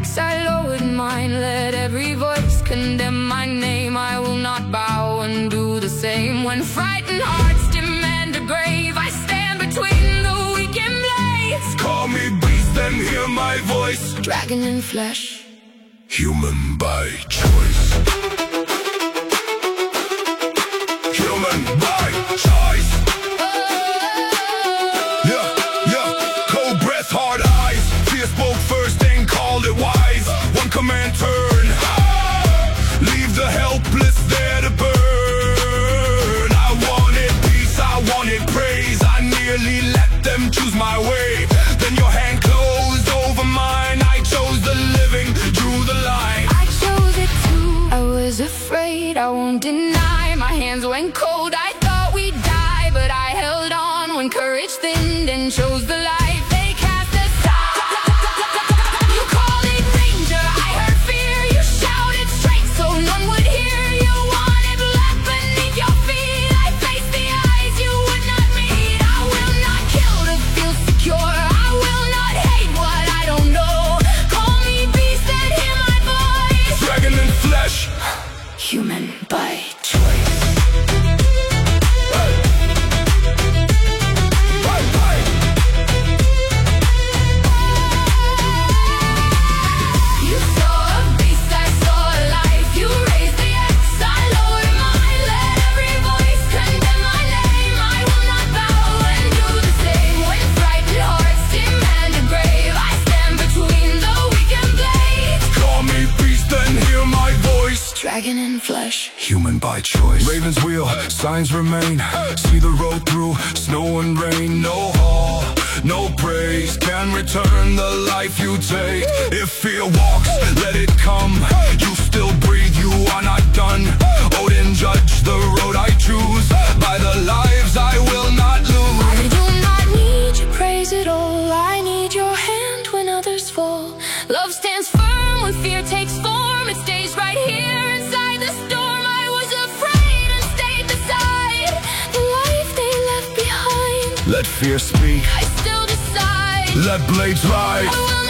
axe, I lowered mine. Let every voice condemn my name. I will not bow and do the same. When frightened hearts demand a grave, I stand between the weak and blades. Call me beast, then hear my voice. Dragon in flesh, human by choice. Human by choice. Cold breath, hard eyes. Fear spoke first and called it wise. One command, turn. Leave the helpless there to burn. I wanted peace, I wanted praise. I nearly let them choose my way. Then your hand closed over mine. I chose the living, drew the line. I chose it too. I was afraid, I won't deny. My hands went cold, I thought we'd die. But I held on when courage thinned and chose the life they cast aside. You called it danger, I heard fear. You shouted straight so none would hear. You wanted blood beneath your feet. I faced the eyes you would not meet. I will not kill to feel secure. I will not hate what I don't know. Call me beast and hear my voice. Dragon in flesh, human by choice. You saw a beast, I saw a life. You raised the axe, I lowered mine. Let every voice condemn my name. I will not bow and do the same. When frightened hearts demand a grave, I stand between the weak and blades. call me beast, then hear my voice. Dragon in flesh, Human by choice. Raven's wheel, signs remain. See the road through snow and rain. No hall, no praise can return the life you take. If fear walks, let it come. You still breathe, you are not done. Odin judge the road I choose. By the lives I will not lose. I do not need your praise at all. I need your hand when others fall. Love stands firm when fear takes form. It stays right here inside the storm. I was afraid and stayed beside the life they left behind. Let fear speak, I still decide let blades ride. I will